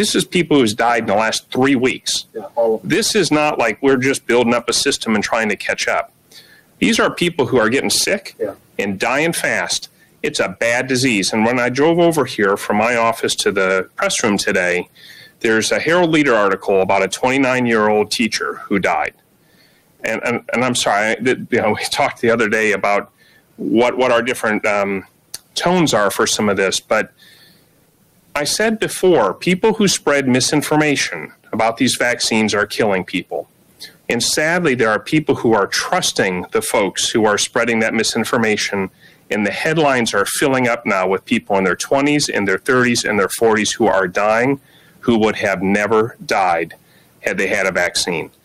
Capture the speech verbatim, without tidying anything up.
This is people who's died in the last three weeks. Yeah, all of them. This is not like we're just building up a system and trying to catch up. These are people who are getting sick Yeah. and dying fast. It's a bad disease. And when I drove over here from my office to the press room today, there's a Herald Leader article about a twenty-nine-year-old teacher who died. And, and, and I'm sorry, you know, we talked the other day about what, what our different um, tones are for some of this, but I said before, people who spread misinformation about these vaccines are killing people. And sadly, there are people who are trusting the folks who are spreading that misinformation, and the headlines are filling up now with people in their twenties, in their thirties, and their forties who are dying, who would have never died had they had a vaccine.